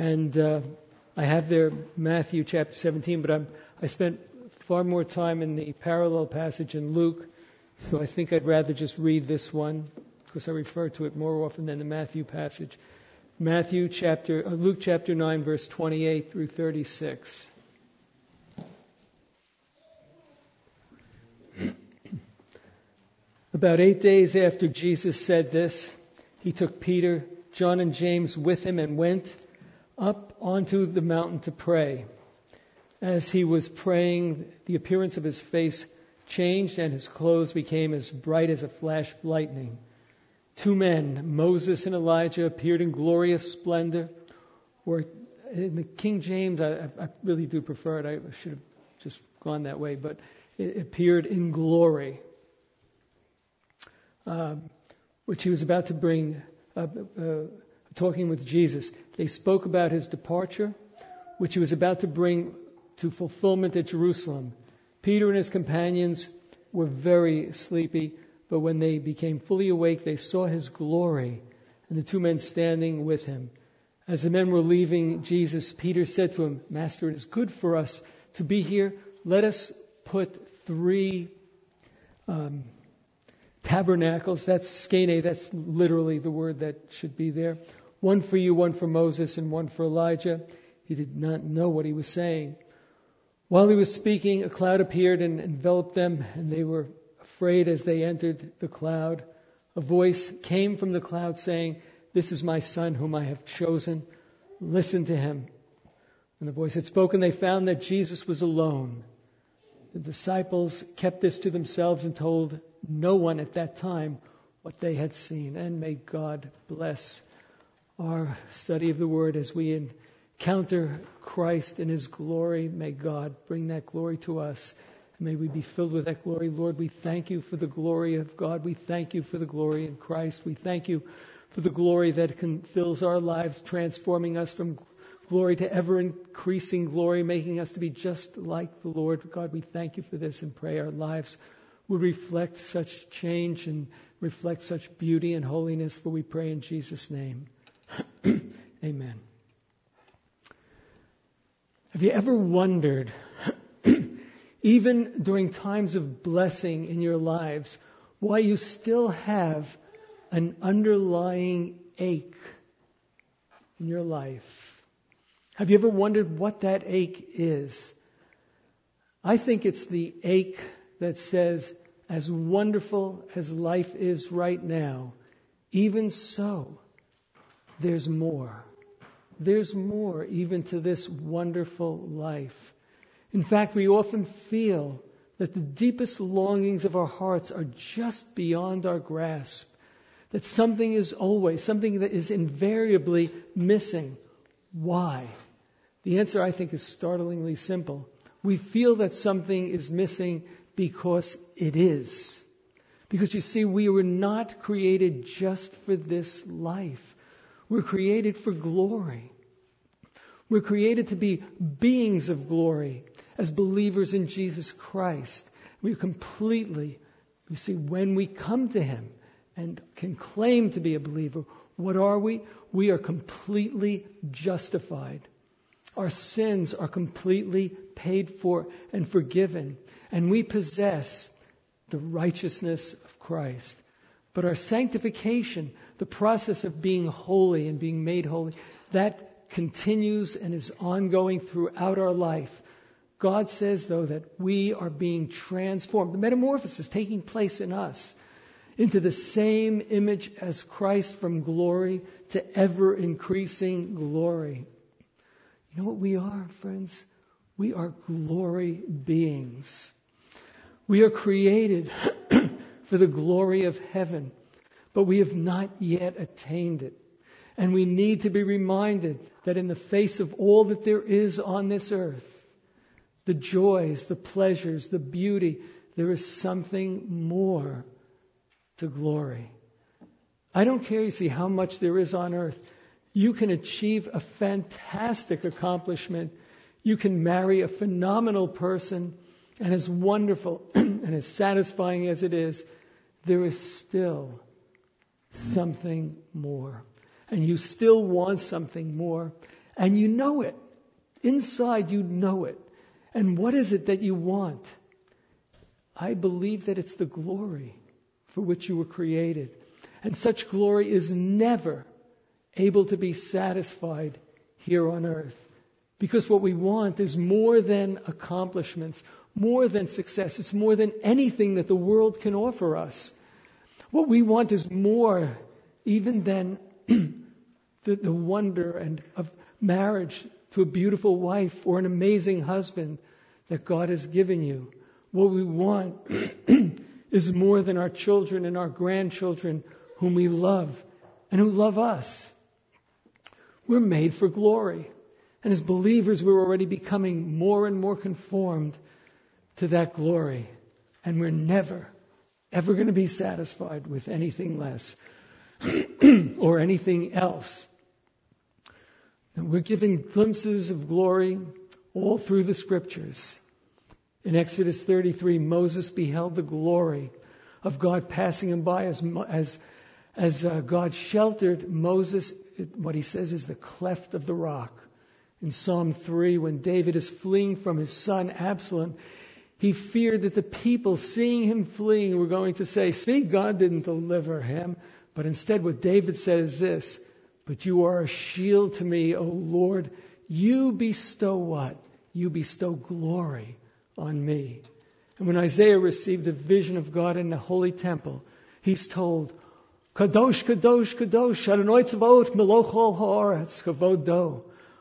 And I have there Matthew chapter 17, but I spent far more time in the parallel passage in Luke, so I think I'd rather just read this one, because I refer to it more often than the Matthew passage. Luke chapter 9, verse 28 through 36. About 8 days after Jesus said this, he took Peter, John, and James with him and went up onto the mountain to pray. As he was praying, the appearance of his face changed and his clothes became as bright as a flash of lightning. 2 men, Moses and Elijah, appeared in glorious splendor. Or in the King James, I really do prefer it. I should have just gone that way, but it appeared in glory, which he was about to bring, talking with Jesus. They spoke about his departure, which he was about to bring to fulfillment at Jerusalem. Peter and his companions were very sleepy, but when they became fully awake, they saw his glory and the 2 men standing with him. As the men were leaving Jesus, Peter said to him, "Master, it is good for us to be here. Let us put 3 tabernacles." That's skene, that's literally the word that should be there. 1 for you, 1 for Moses, and 1 for Elijah. He did not know what he was saying. While he was speaking, a cloud appeared and enveloped them, and they were afraid as they entered the cloud. A voice came from the cloud saying, "This is my son whom I have chosen. Listen to him." When the voice had spoken, they found that Jesus was alone. The disciples kept this to themselves and told no one at that time what they had seen. And may God bless our study of the Word as we encounter Christ in His glory. May God bring that glory to us. May we be filled with that glory. Lord, we thank you for the glory of God. We thank you for the glory in Christ. We thank you for the glory that fills our lives, transforming us from glory to ever-increasing glory, making us to be just like the Lord. God, we thank you for this and pray our lives will reflect such change and reflect such beauty and holiness, for we pray in Jesus' name. Amen. Have you ever wondered, even during times of blessing in your lives, why you still have an underlying ache in your life? Have you ever wondered what that ache is? I think it's the ache that says, as wonderful as life is right now, even so, there's more. There's more even to this wonderful life. In fact, we often feel that the deepest longings of our hearts are just beyond our grasp. That something that is invariably missing. Why? The answer, I think, is startlingly simple. We feel that something is missing because it is. Because you see, we were not created just for this life. We're created for glory. We're created to be beings of glory as believers in Jesus Christ. We completely, you see, when we come to Him and can claim to be a believer, what are we? We are completely justified. Our sins are completely paid for and forgiven, and we possess the righteousness of Christ. But our sanctification, the process of being holy and being made holy, that continues and is ongoing throughout our life. God says, though, that we are being transformed. The metamorphosis taking place in us into the same image as Christ, from glory to ever-increasing glory. You know what we are, friends? We are glory beings. We are created for the glory of heaven, but we have not yet attained it. And we need to be reminded that in the face of all that there is on this earth, the joys, the pleasures, the beauty, there is something more to glory. I don't care, you see, how much there is on earth. You can achieve a fantastic accomplishment. You can marry a phenomenal person, and as wonderful and as satisfying as it is, there is still something more. And you still want something more. And you know it. Inside you know it. And what is it that you want? I believe that it's the glory for which you were created. And such glory is never able to be satisfied here on earth. Because what we want is more than accomplishments, more than success. It's more than anything that the world can offer us. What we want is more even than the wonder and of marriage to a beautiful wife or an amazing husband that God has given you. What we want is more than our children and our grandchildren whom we love and who love us. We're made for glory. And as believers, we're already becoming more and more conformed to that glory. And we're never, ever going to be satisfied with anything less or anything else. And we're given glimpses of glory all through the scriptures. In Exodus 33, Moses beheld the glory of God passing him by as God sheltered Moses. What he says is the cleft of the rock. In Psalm 3, when David is fleeing from his son Absalom, he feared that the people seeing him fleeing were going to say, see, God didn't deliver him. But instead what David said is this, but you are a shield to me, O Lord. You bestow what? You bestow glory on me. And when Isaiah received a vision of God in the holy temple, he's told, Kadosh, Kadosh, Kadosh, Adonai Tzvaot, Meloch Kol Haaretz, Kavodo.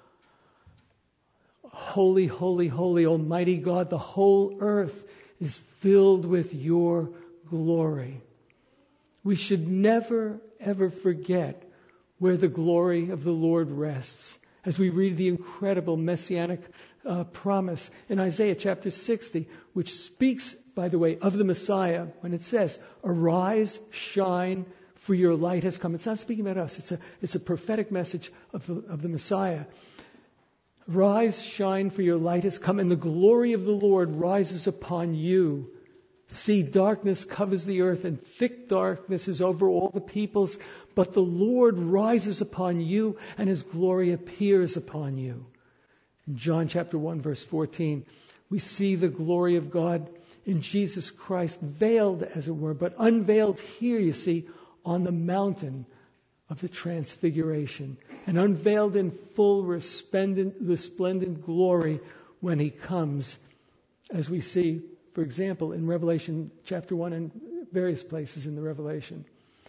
Holy, holy, holy, Almighty God, the whole earth is filled with your glory. We should never, ever forget where the glory of the Lord rests. As we read the incredible messianic promise in Isaiah chapter 60, which speaks, by the way, of the Messiah, when it says, arise, shine, for your light has come. It's not speaking about us. It's a prophetic message of the Messiah. Rise, shine, for your light has come, and the glory of the Lord rises upon you. See, darkness covers the earth, and thick darkness is over all the peoples. But the Lord rises upon you, and His glory appears upon you. In John chapter 1, verse 14, we see the glory of God in Jesus Christ, veiled as it were, but unveiled here, you see, on the mountain of the transfiguration, and unveiled in full resplendent glory when He comes, as we see, for example, in Revelation chapter 1 and various places in the Revelation.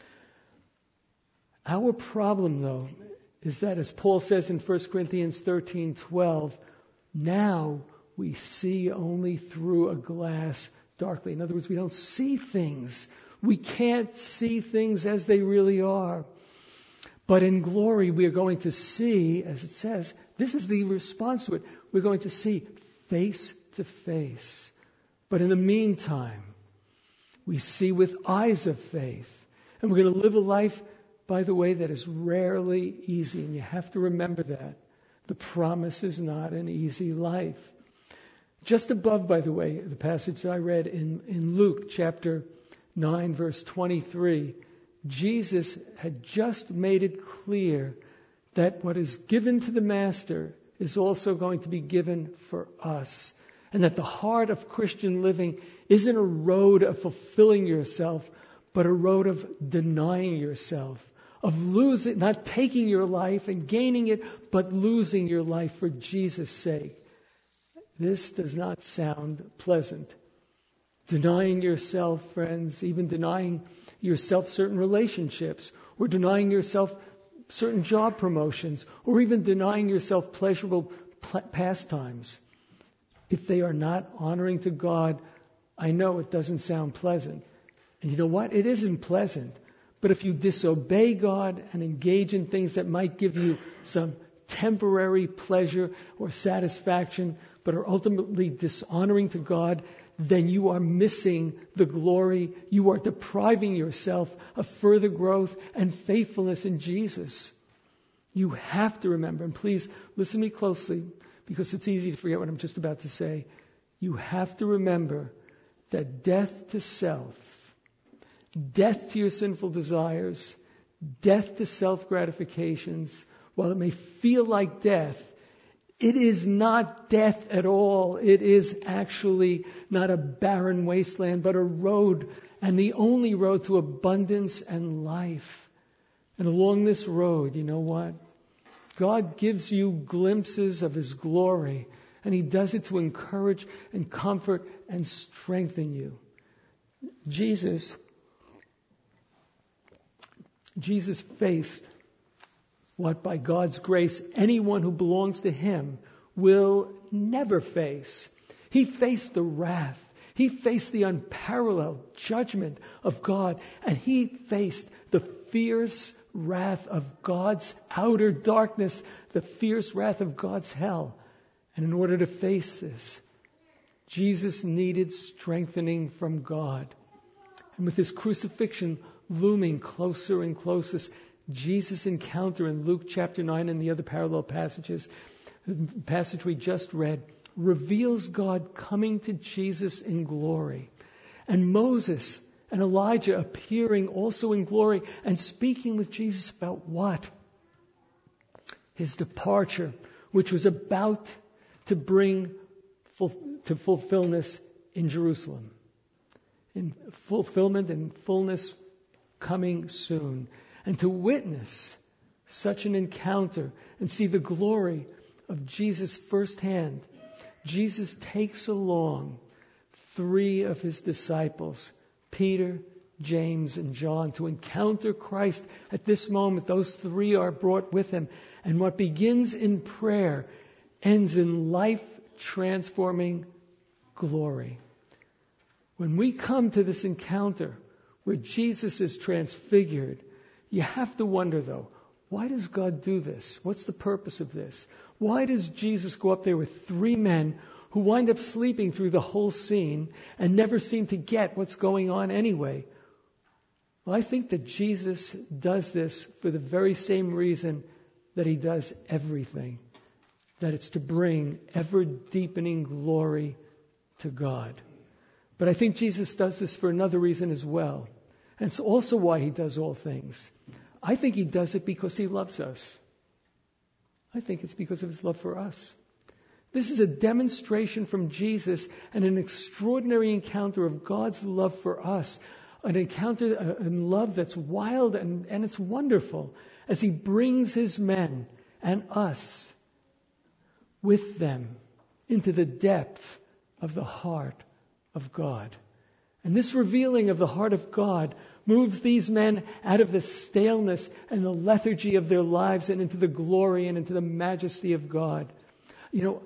Our problem, though, is that, as Paul says in 1 Corinthians 13:12, now we see only through a glass darkly. In other words, we don't see things. We can't see things as they really are. But in glory, we are going to see, as it says, this is the response to it. We're going to see face to face. But in the meantime, we see with eyes of faith. And we're going to live a life, by the way, that is rarely easy. And you have to remember that. The promise is not an easy life. Just above, by the way, the passage that I read in Luke chapter 9, verse 23, Jesus had just made it clear that what is given to the Master is also going to be given for us. And that the heart of Christian living isn't a road of fulfilling yourself, but a road of denying yourself, of losing, not taking your life and gaining it, but losing your life for Jesus' sake. This does not sound pleasant. Denying yourself, friends, even denying yourself certain relationships, or denying yourself certain job promotions, or even denying yourself pleasurable pastimes. If they are not honoring to God, I know it doesn't sound pleasant. And you know what? It isn't pleasant. But if you disobey God and engage in things that might give you some temporary pleasure or satisfaction, but are ultimately dishonoring to God, then you are missing the glory. You are depriving yourself of further growth and faithfulness in Jesus. You have to remember, and please listen to me closely, because it's easy to forget what I'm just about to say. You have to remember that death to self, death to your sinful desires, death to self-gratifications while it may feel like death, it is not death at all. It is actually not a barren wasteland, but a road, and the only road to abundance and life. And along this road, you know what? God gives you glimpses of His glory, and He does it to encourage and comfort and strengthen you. Jesus faced what, by God's grace, anyone who belongs to Him will never face. He faced the wrath. He faced the unparalleled judgment of God, and He faced the fierce wrath of God's outer darkness, the fierce wrath of God's hell. And in order to face this, Jesus needed strengthening from God. And with His crucifixion looming closer and closer, Jesus' encounter in Luke chapter 9 and the other parallel passages, the passage we just read, reveals God coming to Jesus in glory. And Moses and Elijah appearing also in glory and speaking with Jesus about what? His departure, which was about to bring to fulfillment in Jerusalem. In fulfillment and fullness coming soon. And to witness such an encounter and see the glory of Jesus firsthand, Jesus takes along 3 of His disciples, Peter, James, and John, to encounter Christ at this moment. Those 3 are brought with Him. And what begins in prayer ends in life-transforming glory. When we come to this encounter where Jesus is transfigured, you have to wonder, though, why does God do this? What's the purpose of this? Why does Jesus go up there with 3 men who wind up sleeping through the whole scene and never seem to get what's going on anyway? Well, I think that Jesus does this for the very same reason that He does everything. That it's to bring ever-deepening glory to God. But I think Jesus does this for another reason as well. And it's also why He does all things. I think He does it because He loves us. I think it's because of His love for us. This is a demonstration from Jesus and an extraordinary encounter of God's love for us. An encounter in love that's wild and it's wonderful as He brings His men and us with them into the depth of the heart of God. And this revealing of the heart of God moves these men out of the staleness and the lethargy of their lives and into the glory and into the majesty of God. You know,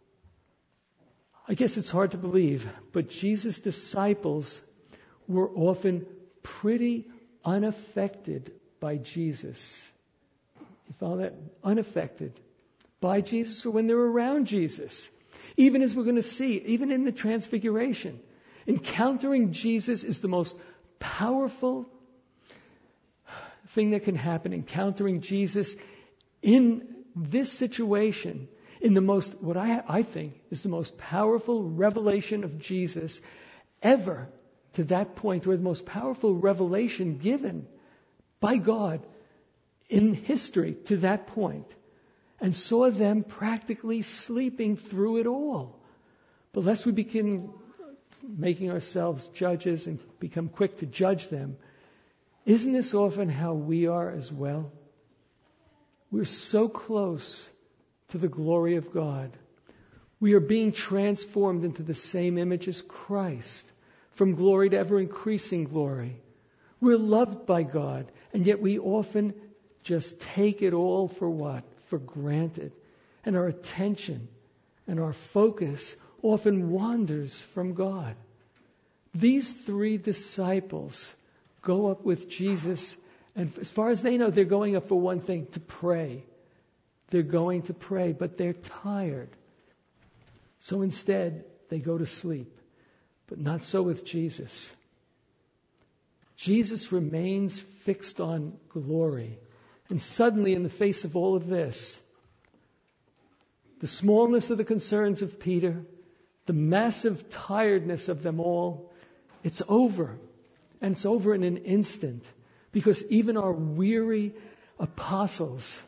I guess it's hard to believe, but Jesus' disciples were often pretty unaffected by Jesus. You follow that? Unaffected by Jesus or when they're around Jesus. Even as we're going to see, even in the Transfiguration, encountering Jesus is the most powerful thing that can happen. Encountering Jesus in this situation, in the most, what I think is the most powerful revelation of Jesus ever to that point, or the most powerful revelation given by God in history to that point, and saw them practically sleeping through it all. But lest we begin making ourselves judges and become quick to judge them, isn't this often how we are as well? We're so close to the glory of God. We are being transformed into the same image as Christ, from glory to ever increasing glory. We're loved by God, and yet we often just take it all for what? For granted. And our attention and our focus often wanders from God. These 3 disciples go up with Jesus, and as far as they know, they're going up for one thing, to pray. They're going to pray, but they're tired. So instead, they go to sleep. But not so with Jesus. Jesus remains fixed on glory. And suddenly, in the face of all of this, the smallness of the concerns of Peter, the massive tiredness of them all, it's over. And it's over in an instant. Because even our weary apostles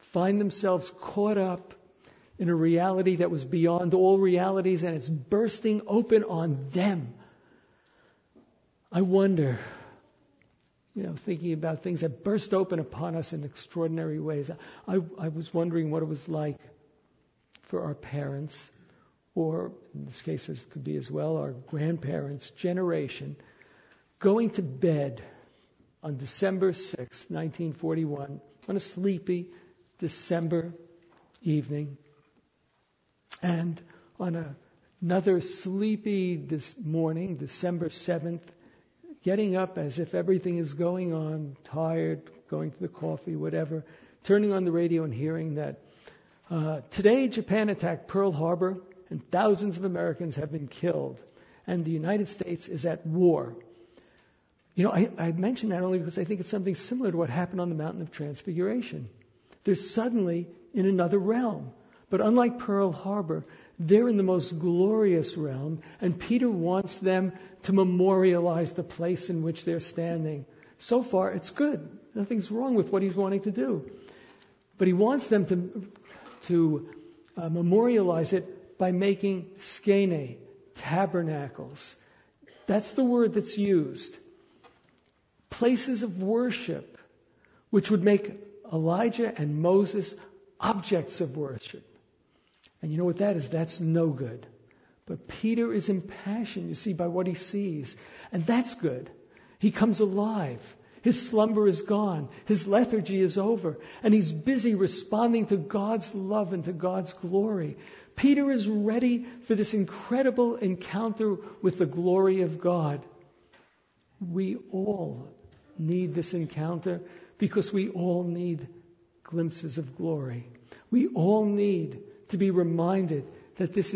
find themselves caught up in a reality that was beyond all realities, and it's bursting open on them. I wonder, thinking about things that burst open upon us in extraordinary ways. I was wondering what it was like for our parents, or in this case it could be as well our grandparents' generation, going to bed on December 6, 1941, on a sleepy December evening, and on another sleepy this morning, December 7th, getting up as if everything is going on, tired, going to the coffee, whatever, turning on the radio and hearing that today Japan attacked Pearl Harbor and thousands of Americans have been killed and the United States is at war. I mention that only because I think it's something similar to what happened on the Mountain of Transfiguration. They're suddenly in another realm. But unlike Pearl Harbor, they're in the most glorious realm, and Peter wants them to memorialize the place in which they're standing. So far, it's good. Nothing's wrong with what he's wanting to do. But he wants them to memorialize it by making skene, tabernacles. That's the word that's used. Places of worship, which would make Elijah and Moses objects of worship. And you know what that is? That's no good. But Peter is impassioned, you see, by what he sees. And that's good. He comes alive. His slumber is gone. His lethargy is over. And he's busy responding to God's love and to God's glory. Peter is ready for this incredible encounter with the glory of God. We all need this encounter because we all need glimpses of glory. We all need to be reminded that this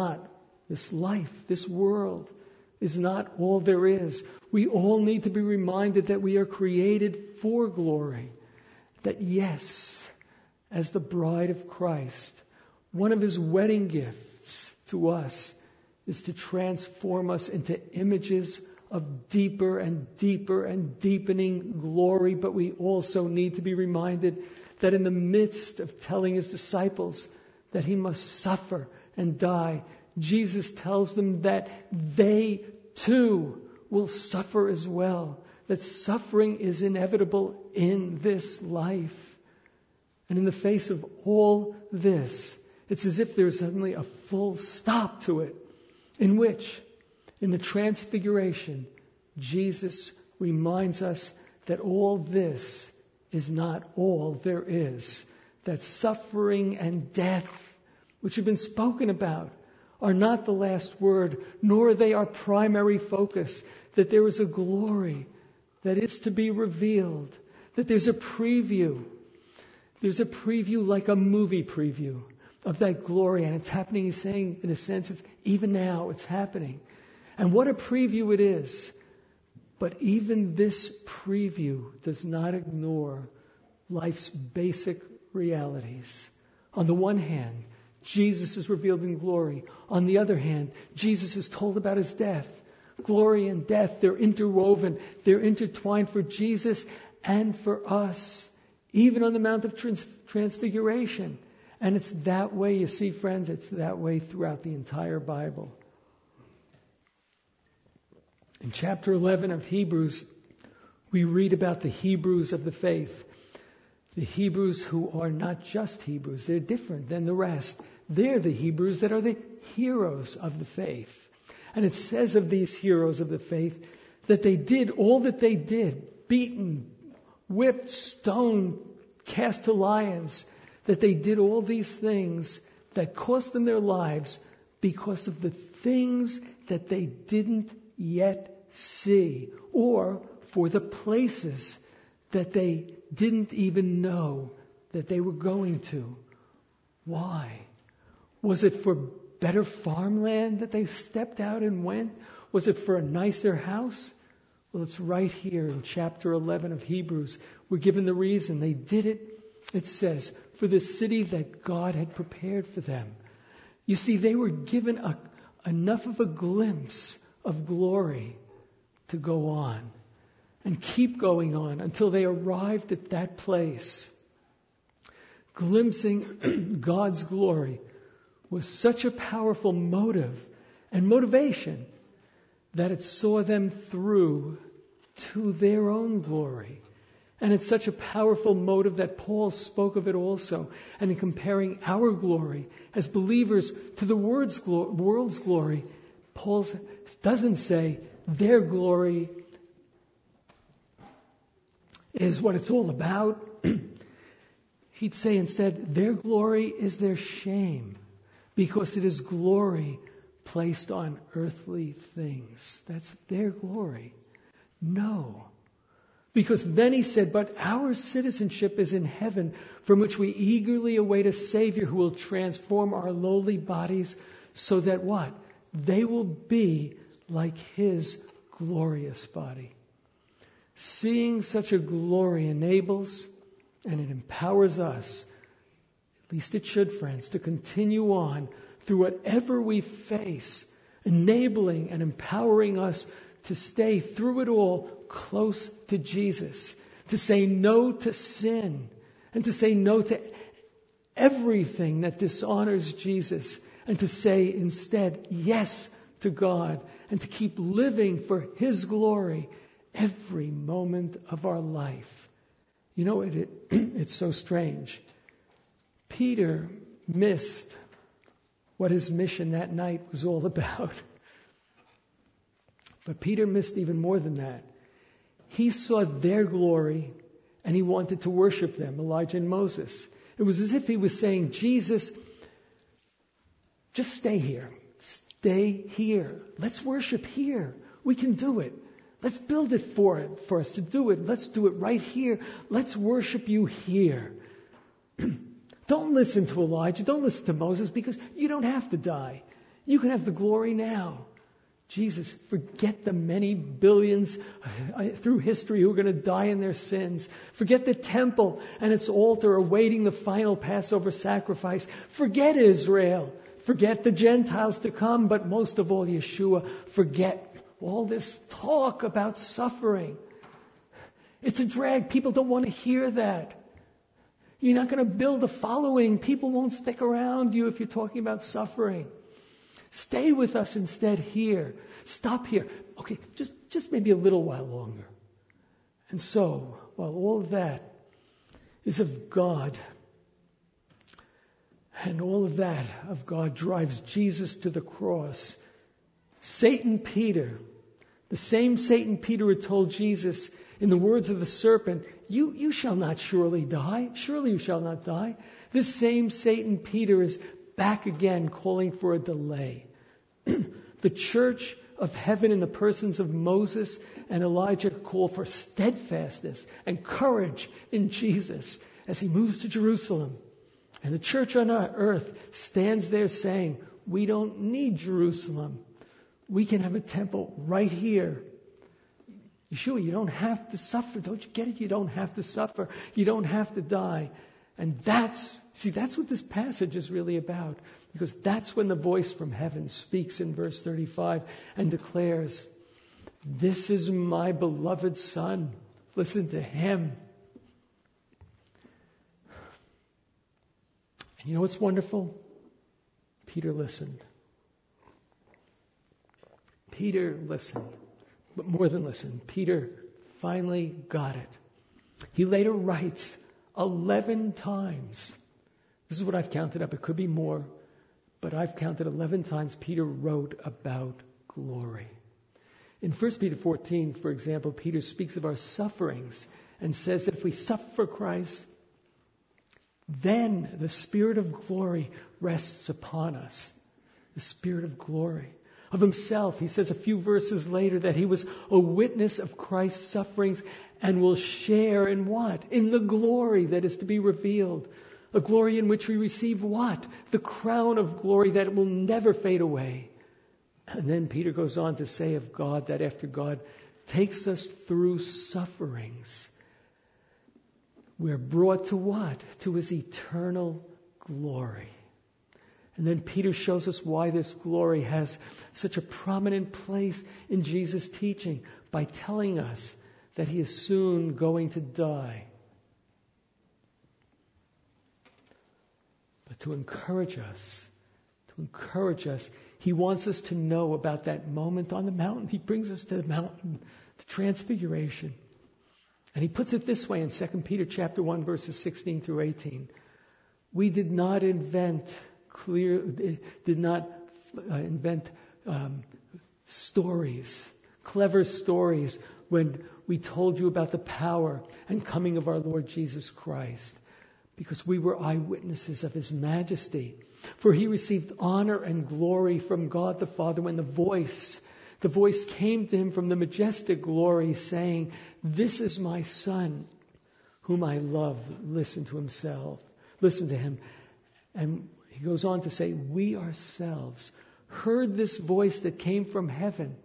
life, this world is not all there is. We all need to be reminded that we are created for glory. That yes, as the bride of Christ, one of his wedding gifts to us is to transform us into images of deeper and deeper and deepening glory. But we also need to be reminded that in the midst of telling his disciples that he must suffer and die, Jesus tells them that they too will suffer as well. That suffering is inevitable in this life. And in the face of all this, it's as if there's suddenly a full stop to it, in which, in the Transfiguration, Jesus reminds us that all this is not all there is. That suffering and death, which have been spoken about, are not the last word, nor are they our primary focus. That there is a glory that is to be revealed. That there's a preview. There's a preview like a movie preview of that glory. And it's happening, he's saying, in a sense, it's even now, it's happening. And what a preview it is. But even this preview does not ignore life's basic realities. On the one hand, Jesus is revealed in glory. On the other hand, Jesus is told about his death. Glory and death, they're interwoven, they're intertwined for Jesus and for us, even on the Mount of Transfiguration. And it's that way, you see, friends, it's that way throughout the entire Bible. In chapter 11 of Hebrews, we read about the Hebrews of the faith. The Hebrews who are not just Hebrews, they're different than the rest. They're the Hebrews that are the heroes of the faith. And it says of these heroes of the faith that they did all that they did, beaten, whipped, stoned, cast to lions, that they did all these things that cost them their lives because of the things that they didn't yet see, or for the places that they didn't even know that they were going to. Why? Was it for better farmland that they stepped out and went? Was it for a nicer house? Well, it's right here in chapter 11 of Hebrews. We're given the reason they did it. It says, for the city that God had prepared for them. You see, they were given enough of a glimpse of glory to go on and keep going on until they arrived at that place. glimpsing God's glory was such a powerful motive and motivation that it saw them through to their own glory. And it's such a powerful motive that Paul spoke of it also. And in comparing our glory as believers to the world's glory, Paul doesn't say their glory is what it's all about. He'd say instead, their glory is their shame, because it is glory placed on earthly things. That's their glory. No. Because then he said, but our citizenship is in heaven, from which we eagerly await a Savior who will transform our lowly bodies so that what? They will be like His glorious body. Seeing such a glory enables and it empowers us, at least it should, friends, to continue on through whatever we face, enabling and empowering us to stay through it all close to Jesus, to say no to sin, and to say no to everything that dishonors Jesus, and to say instead yes to God, and to keep living for His glory every moment of our life. You know, it's so strange. Peter missed what his mission that night was all about. But Peter missed even more than that. He saw their glory and he wanted to worship them, Elijah and Moses. It was as if he was saying, Jesus, just stay here. Stay here. Let's worship here. We can do it. Let's build it for us to do it. Let's do it right here. Let's worship you here. Don't listen to Elijah. Don't listen to Moses, because you don't have to die. You can have the glory now. Jesus, forget the many billions through history who are going to die in their sins. Forget the temple and its altar awaiting the final Passover sacrifice. Forget Israel. Forget the Gentiles to come. But most of all, Yeshua, forget all this talk about suffering. It's a drag. People don't want to hear that. You're not going to build a following. People won't stick around you if you're talking about suffering. Stay with us instead here. Stop here. Okay, just maybe a little while longer. And so, while all of that is of God, and all of that of God drives Jesus to the cross, Satan Peter, the same Satan Peter who told Jesus in the words of the serpent, you shall not surely die. Surely you shall not die. This same Satan Peter is back again calling for a delay. The church of heaven in the persons of Moses and Elijah call for steadfastness and courage in Jesus as he moves to Jerusalem. And the church on our earth stands there saying, we don't need Jerusalem. We can have a temple right here. Yeshua, you don't have to suffer. Don't you get it? You don't have to suffer. You don't have to die. And that's what this passage is really about. Because that's when the voice from heaven speaks in verse 35 and declares, this is my beloved Son. Listen to Him. And you know what's wonderful? Peter listened. Peter listened. But more than listened, Peter finally got it. He later writes 11 times. This is what I've counted up. It could be more. But I've counted 11 times Peter wrote about glory. In 1 Peter 14, for example, Peter speaks of our sufferings and says that if we suffer for Christ, then the Spirit of glory rests upon us. The Spirit of glory. Of himself, he says a few verses later that he was a witness of Christ's sufferings and will share in what? In the glory that is to be revealed. A glory in which we receive what? The crown of glory that will never fade away. And then Peter goes on to say of God that after God takes us through sufferings, we're brought to what? To His eternal glory. And then Peter shows us why this glory has such a prominent place in Jesus' teaching by telling us that He is soon going to die. but to encourage us. To encourage us. He wants us to know about that moment on the mountain. He brings us to the mountain, the transfiguration. And he puts it this way in 2 Peter chapter 1, verses 16 through 18. We did not invent stories, clever stories, when we told you about the power and coming of our Lord Jesus Christ, because we were eyewitnesses of his majesty. For he received honor and glory from God the Father when the voice came to him from the majestic glory, saying, "This is my Son, whom I love. Listen to him." And he goes on to say, we ourselves heard this voice that came from heaven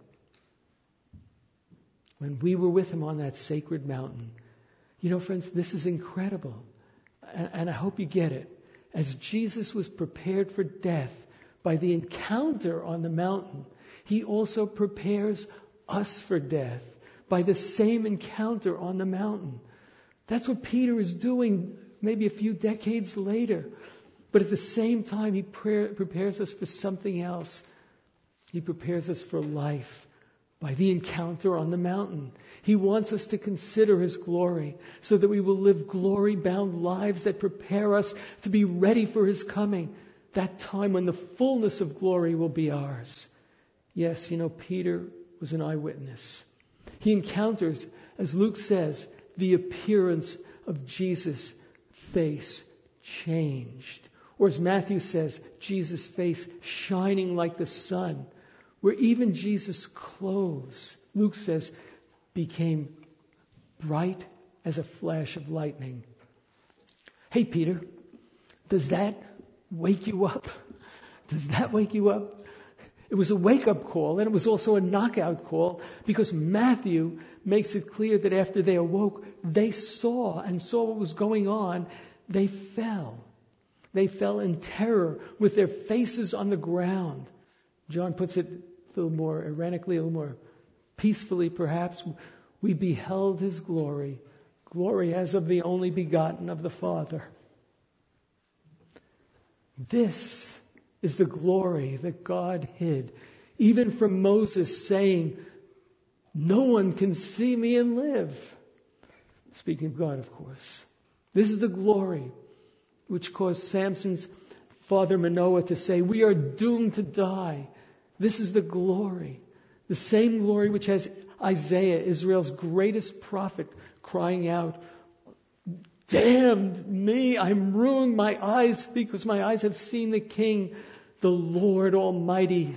when we were with him on that sacred mountain. You know, friends, this is incredible. And I hope you get it. As Jesus was prepared for death by the encounter on the mountain, he also prepares us for death by the same encounter on the mountain. That's what Peter is doing maybe a few decades later. But at the same time, he prepares us for something else. He prepares us for life by the encounter on the mountain. He wants us to consider his glory so that we will live glory-bound lives that prepare us to be ready for his coming, that time when the fullness of glory will be ours. Yes, you know, Peter was an eyewitness. He encounters, as Luke says, the appearance of Jesus' face changed. Or as Matthew says, Jesus' face shining like the sun, where even Jesus' clothes, Luke says, became bright as a flash of lightning. Hey, Peter, does that wake you up? Does that wake you up? It was a wake-up call, and it was also a knockout call, because Matthew makes it clear that after they awoke, they saw what was going on. They fell. They fell in terror with their faces on the ground. John puts it a little more ironically, a little more peacefully perhaps. We beheld his glory, glory as of the only begotten of the Father. This is the glory that God hid, even from Moses, saying, "No one can see me and live." Speaking of God, of course. This is the glory which caused Samson's father Manoah to say, "We are doomed to die." This is the glory. The same glory which has Isaiah, Israel's greatest prophet, crying out, "Damned me, I'm ruined, my eyes, because my eyes have seen the King, the Lord Almighty."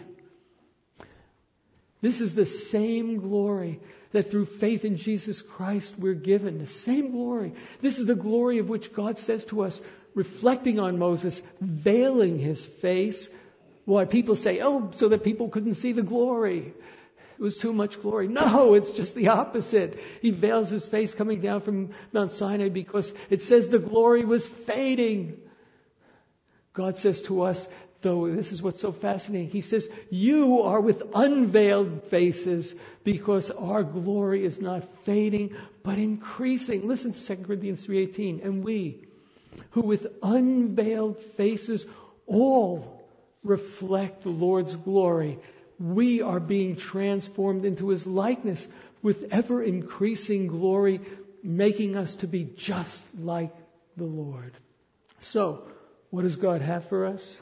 This is the same glory that through faith in Jesus Christ we're given. The same glory. This is the glory of which God says to us, reflecting on Moses, veiling his face. Why, people say, so that people couldn't see the glory. It was too much glory. No, it's just the opposite. He veils his face coming down from Mount Sinai because it says the glory was fading. God says to us, though, this is what's so fascinating. He says, you are with unveiled faces because our glory is not fading, but increasing. Listen to 2 Corinthians 3:18. And we, who with unveiled faces all reflect the Lord's glory, we are being transformed into his likeness with ever increasing glory, making us to be just like the Lord. So, what does God have for us?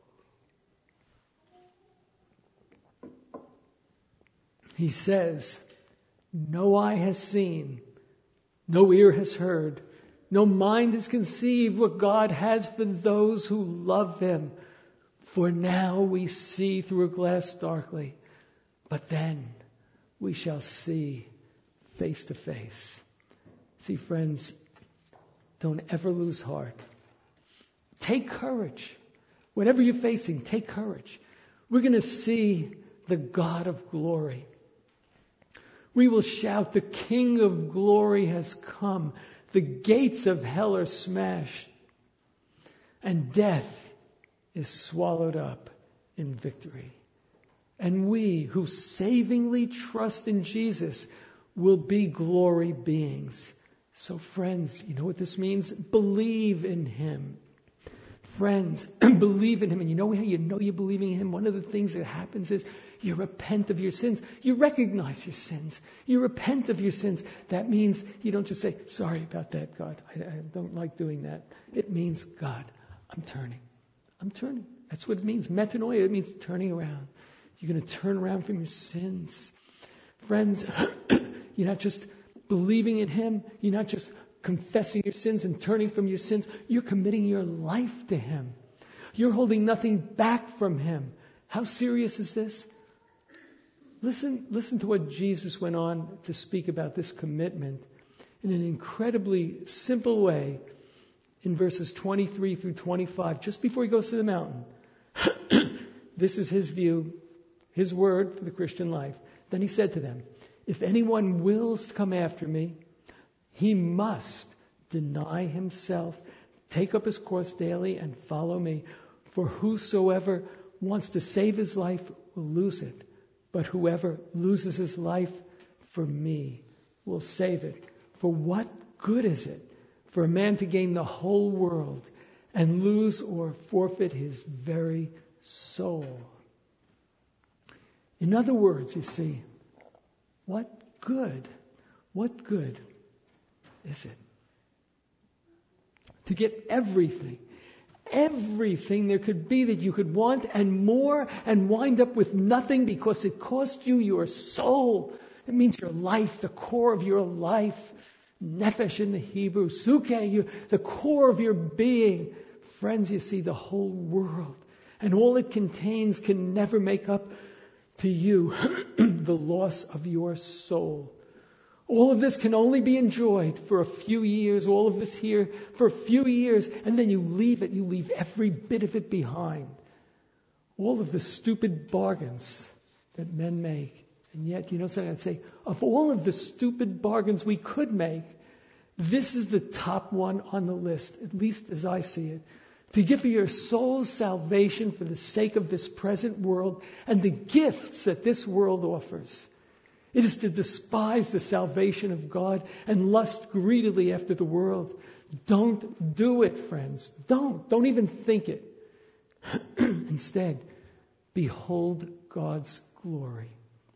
He says, no eye has seen, no ear has heard, no mind has conceived what God has for those who love him. For now we see through a glass darkly, but then we shall see face to face. See, friends, don't ever lose heart. Take courage. Whatever you're facing, take courage. We're going to see the God of glory. We will shout, the King of glory has come. The gates of hell are smashed. And death is swallowed up in victory. And we who savingly trust in Jesus will be glory beings. So friends, you know what this means? Believe in him. Friends, believe in him. And you know how you know you're believing in him? One of the things that happens is you repent of your sins. You recognize your sins. You repent of your sins. That means you don't just say, sorry about that, God. I don't like doing that. It means, God, I'm turning. I'm turning. That's what it means. Metanoia, it means turning around. You're going to turn around from your sins. Friends, you're not just believing in him. You're not just confessing your sins and turning from your sins. You're committing your life to him. You're holding nothing back from him. How serious is this? Listen to what Jesus went on to speak about this commitment in an incredibly simple way in verses 23 through 25, just before he goes to the mountain. This is his view, his word for the Christian life. Then he said to them, if anyone wills to come after me, he must deny himself, take up his cross daily, and follow me. For whosoever wants to save his life will lose it. But whoever loses his life for me will save it. For what good is it for a man to gain the whole world and lose or forfeit his very soul? In other words, you see, what good is it to get everything there could be that you could want and more, and wind up with nothing because it cost you your soul? It means your life, the core of your life. Nefesh in the Hebrew, suke, the core of your being. Friends, you see, the whole world and all it contains can never make up to you the loss of your soul. All of this can only be enjoyed for a few years, all of this here for a few years, and then you leave it. You leave every bit of it behind. All of the stupid bargains that men make. And yet, you know something I'd say, of all of the stupid bargains we could make, this is the top one on the list, at least as I see it. To give for your soul's salvation for the sake of this present world and the gifts that this world offers. It is to despise the salvation of God and lust greedily after the world. Don't do it, friends. Don't even think it. Instead, behold God's glory.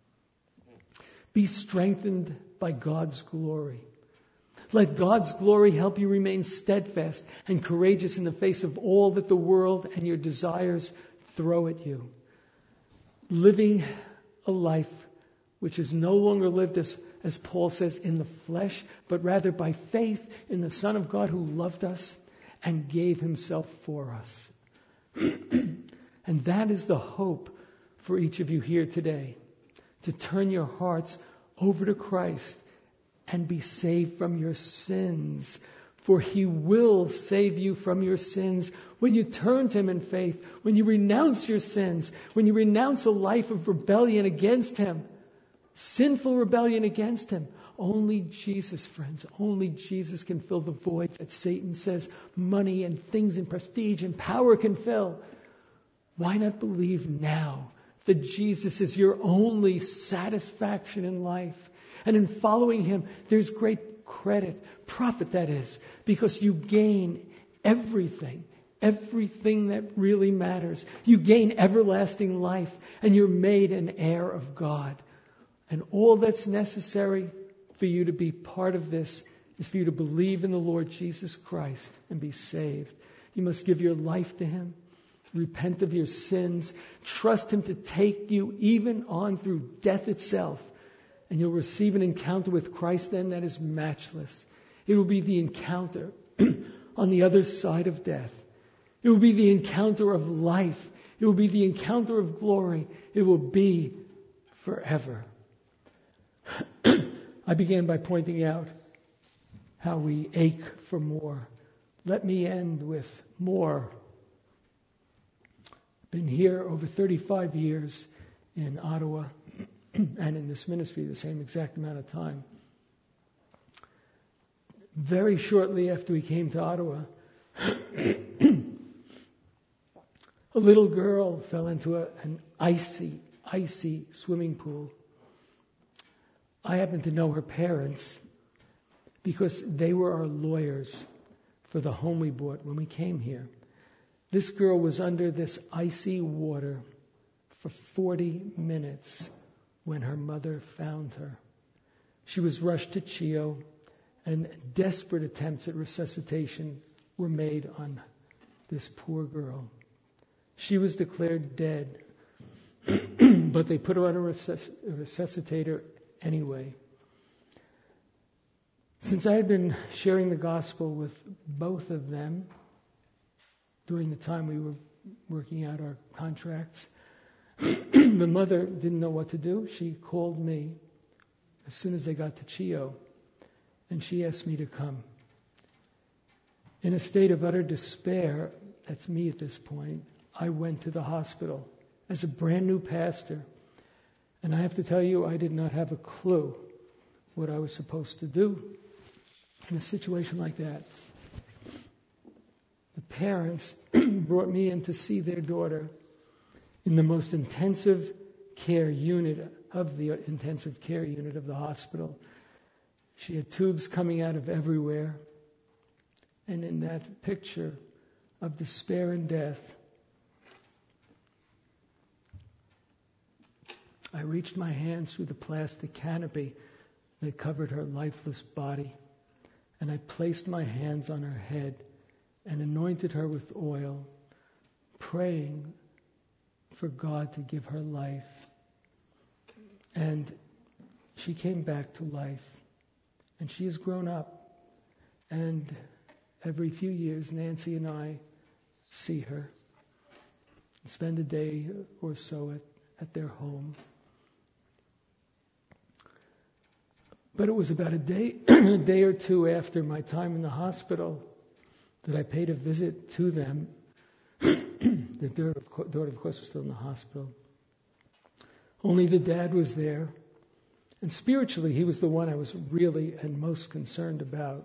Be strengthened by God's glory. Let God's glory help you remain steadfast and courageous in the face of all that the world and your desires throw at you. Living a life which is no longer lived, as Paul says, in the flesh, but rather by faith in the Son of God who loved us and gave himself for us. And that is the hope for each of you here today, to turn your hearts over to Christ and be saved from your sins. For he will save you from your sins when you turn to him in faith, when you renounce your sins, when you renounce a life of rebellion against him. Sinful rebellion against him. Only Jesus, friends, only Jesus can fill the void that Satan says money and things and prestige and power can fill. Why not believe now that Jesus is your only satisfaction in life? And in following him, there's great credit, profit that is, because you gain everything that really matters. You gain everlasting life, and you're made an heir of God. And all that's necessary for you to be part of this is for you to believe in the Lord Jesus Christ and be saved. You must give your life to him, repent of your sins, trust him to take you even on through death itself. And you'll receive an encounter with Christ then that is matchless. It will be the encounter on the other side of death. It will be the encounter of life. It will be the encounter of glory. It will be forever. I began by pointing out how we ache for more. Let me end with more. Been here over 35 years in Ottawa and in this ministry the same exact amount of time. Very shortly after we came to Ottawa, a little girl fell into an icy swimming pool. I happen to know her parents because they were our lawyers for the home we bought when we came here. This girl was under this icy water for 40 minutes when her mother found her. She was rushed to CHEO, and desperate attempts at resuscitation were made on this poor girl. She was declared dead, but they put her on a resuscitator anyway. Since I had been sharing the gospel with both of them during the time we were working out our contracts, the mother didn't know what to do. She called me as soon as they got to CHEO, and she asked me to come. In a state of utter despair, that's me at this point, I went to the hospital as a brand new pastor. And I have to tell you, I did not have a clue what I was supposed to do in a situation like that. The parents brought me in to see their daughter in the most intensive care unit of the intensive care unit of the hospital. She had tubes coming out of everywhere. And in that picture of despair and death, I reached my hands through the plastic canopy that covered her lifeless body, and I placed my hands on her head and anointed her with oil, praying for God to give her life. And she came back to life, and she has grown up, and every few years Nancy and I see her, spend a day or so at their home. But it was about a day or two after my time in the hospital that I paid a visit to them. The daughter, of course, was still in the hospital. Only the dad was there. And spiritually, he was the one I was really and most concerned about.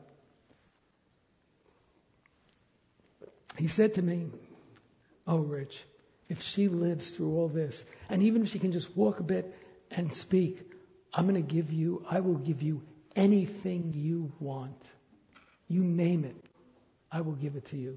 He said to me, "Oh, Rich, if she lives through all this, and even if she can just walk a bit and speak, I will give you anything you want. You name it, I will give it to you."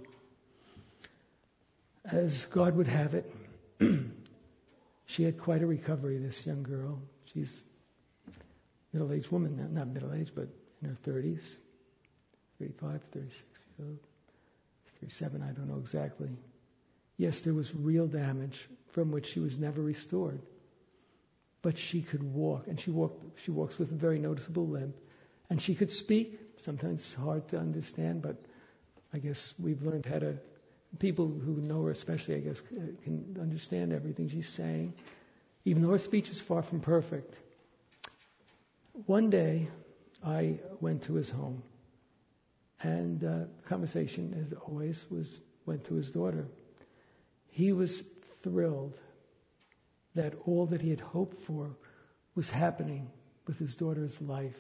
As God would have it, she had quite a recovery, this young girl. She's a middle-aged woman, not middle-aged, but in her 30s, 35, 36 years old, 37, I don't know exactly. Yes, there was real damage from which she was never restored. But she could walk, and she walks with a very noticeable limp, and she could speak. Sometimes it's hard to understand, but I guess we've learned how to, people who know her especially, I guess, can understand everything she's saying, even though her speech is far from perfect. One day, I went to his home, and the conversation, as always, went to his daughter. He was thrilled that all that he had hoped for was happening with his daughter's life.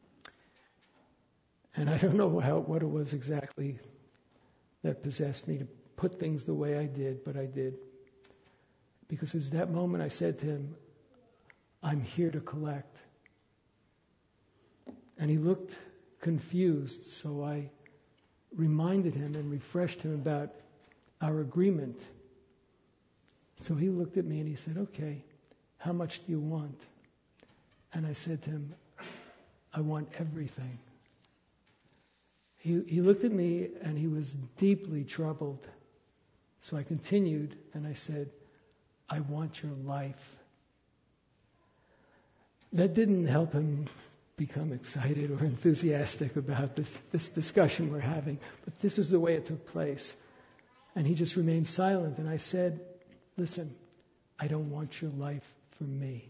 And I don't know what it was exactly that possessed me to put things the way I did, but I did. Because it was that moment I said to him, "I'm here to collect." And he looked confused, so I reminded him and refreshed him about our agreement. So he looked at me and he said, "Okay, how much do you want?" And I said to him, "I want everything." He looked at me and he was deeply troubled. So I continued and I said, "I want your life." That didn't help him become excited or enthusiastic about this discussion we're having, but this is the way it took place. And he just remained silent, and I said, "Listen, I don't want your life for me.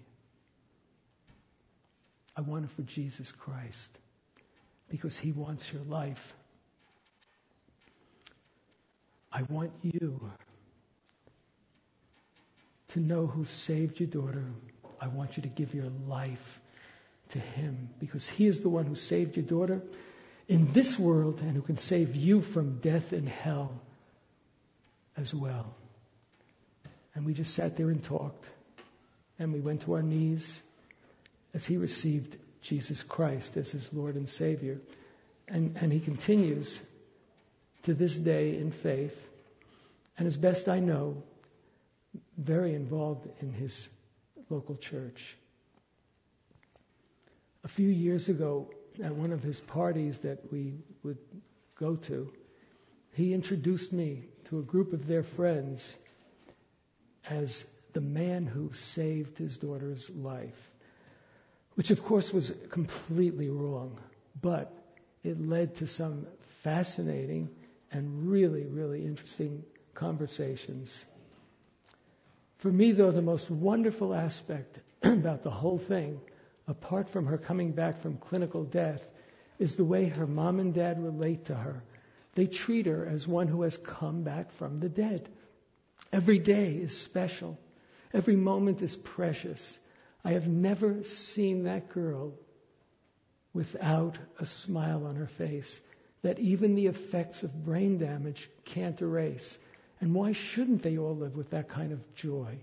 I want it for Jesus Christ, because he wants your life. I want you to know who saved your daughter. I want you to give your life to him, because he is the one who saved your daughter in this world and who can save you from death and hell as well." And we just sat there and talked. And we went to our knees as he received Jesus Christ as his Lord and Savior. And he continues to this day in faith. and as best I know, very involved in his local church. A few years ago, at one of his parties that we would go to, he introduced me to a group of their friends as the man who saved his daughter's life, which of course was completely wrong, but it led to some fascinating and really, really interesting conversations. For me, though, the most wonderful aspect about the whole thing, apart from her coming back from clinical death, is the way her mom and dad relate to her. They treat her as one who has come back from the dead. Every day is special. Every moment is precious. I have never seen that girl without a smile on her face that even the effects of brain damage can't erase. And why shouldn't they all live with that kind of joy?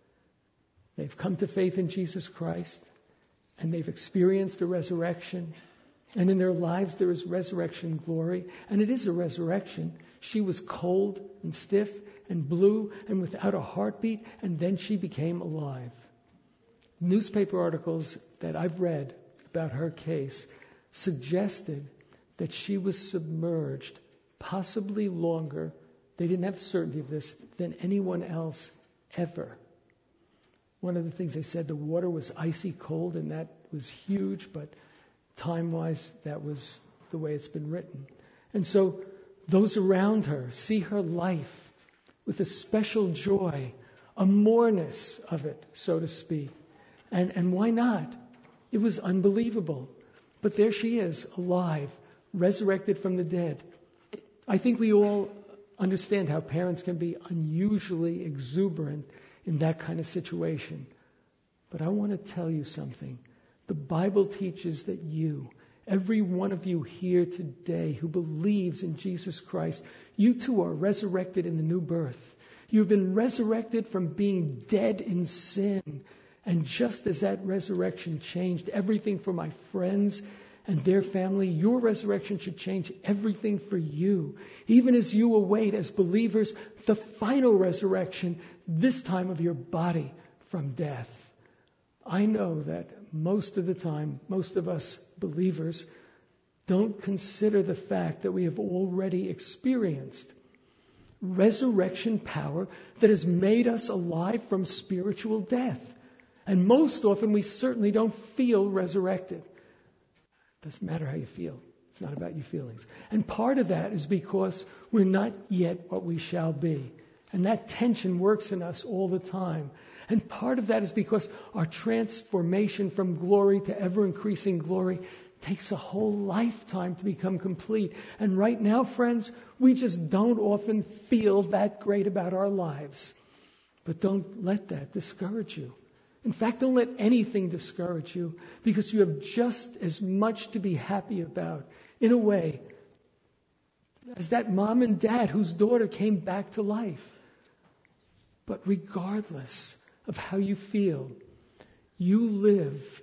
They've come to faith in Jesus Christ, and they've experienced a resurrection. And in their lives there is resurrection glory. And it is a resurrection. She was cold and stiff and blue and without a heartbeat, and then she became alive. Newspaper articles that I've read about her case suggested that she was submerged, possibly longer, they didn't have certainty of this, than anyone else ever. One of the things they said, the water was icy cold, and that was huge, but time-wise, that was the way it's been written. And so those around her see her life with a special joy, a moreness of it, so to speak. And why not? It was unbelievable. But there she is, alive, resurrected from the dead. I think we all understand how parents can be unusually exuberant in that kind of situation. But I want to tell you something. The Bible teaches that you, every one of you here today who believes in Jesus Christ, you too are resurrected in the new birth. You've been resurrected from being dead in sin. And just as that resurrection changed everything for my friends and their family, your resurrection should change everything for you. Even as you await, as believers, the final resurrection, this time of your body from death. I know that most of the time, most of us believers don't consider the fact that we have already experienced resurrection power that has made us alive from spiritual death. And most often we certainly don't feel resurrected. It doesn't matter how you feel. It's not about your feelings. And part of that is because we're not yet what we shall be. And that tension works in us all the time. And part of that is because our transformation from glory to ever-increasing glory takes a whole lifetime to become complete. And right now, friends, we just don't often feel that great about our lives. But don't let that discourage you. In fact, don't let anything discourage you, because you have just as much to be happy about, in a way, as that mom and dad whose daughter came back to life. But regardless of how you feel, you live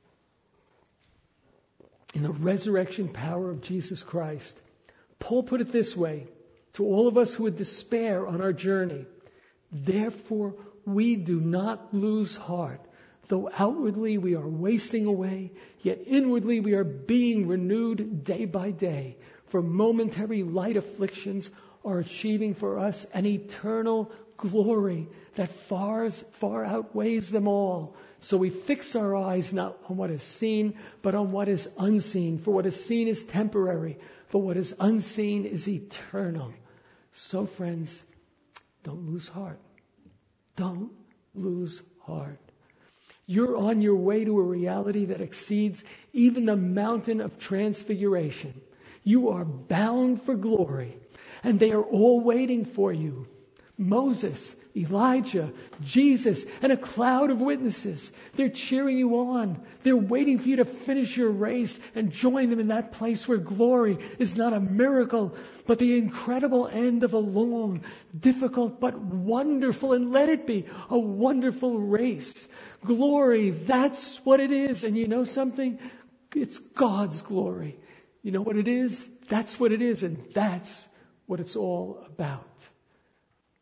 in the resurrection power of Jesus Christ. Paul put it this way to all of us who would despair on our journey: therefore we do not lose heart. Though outwardly we are wasting away, yet inwardly we are being renewed day by day. For momentary light afflictions are achieving for us an eternal glory that far outweighs them all. So we fix our eyes not on what is seen, but on what is unseen. For what is seen is temporary, but what is unseen is eternal. So friends, don't lose heart. Don't lose heart. You're on your way to a reality that exceeds even the mountain of transfiguration. You are bound for glory, and they are all waiting for you. Moses, Elijah, Jesus, and a cloud of witnesses. They're cheering you on. They're waiting for you to finish your race and join them in that place where glory is not a miracle, but the incredible end of a long, difficult, but wonderful, and let it be, a wonderful race. Glory, that's what it is. And you know something? It's God's glory. You know what it is? That's what it is, and that's what it's all about.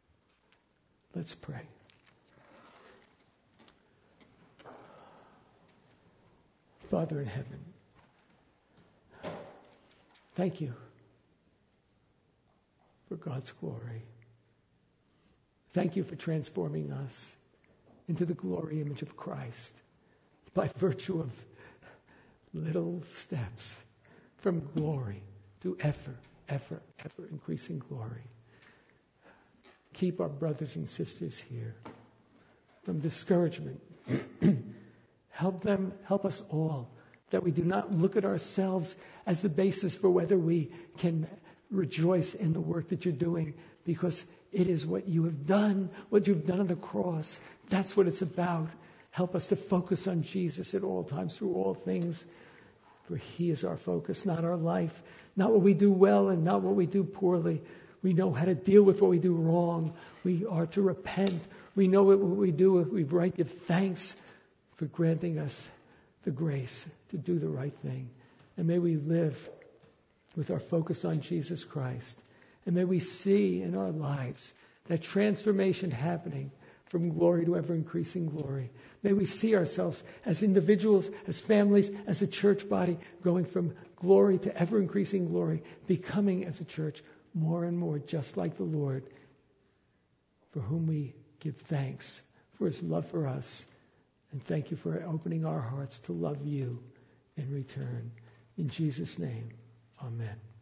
Let's pray. Father in heaven, thank you for God's glory. Thank you for transforming us into the glory image of Christ by virtue of little steps from glory to ever increasing glory. Keep our brothers and sisters here from discouragement. Help us all, that we do not look at ourselves as the basis for whether we can rejoice in the work that you're doing, because it is what you have done, what you've done on the cross. That's what it's about. Help us to focus on Jesus at all times, through all things, for He is our focus, not our life, not what we do well and not what we do poorly. We know how to deal with what we do wrong. We are to repent. We know what we do if we right, give thanks for granting us the grace to do the right thing. And may we live with our focus on Jesus Christ. And may we see in our lives that transformation happening from glory to ever-increasing glory. May we see ourselves as individuals, as families, as a church body, going from glory to ever-increasing glory, becoming as a church more and more just like the Lord, for whom we give thanks for His love for us. And thank you for opening our hearts to love you in return. In Jesus' name, amen.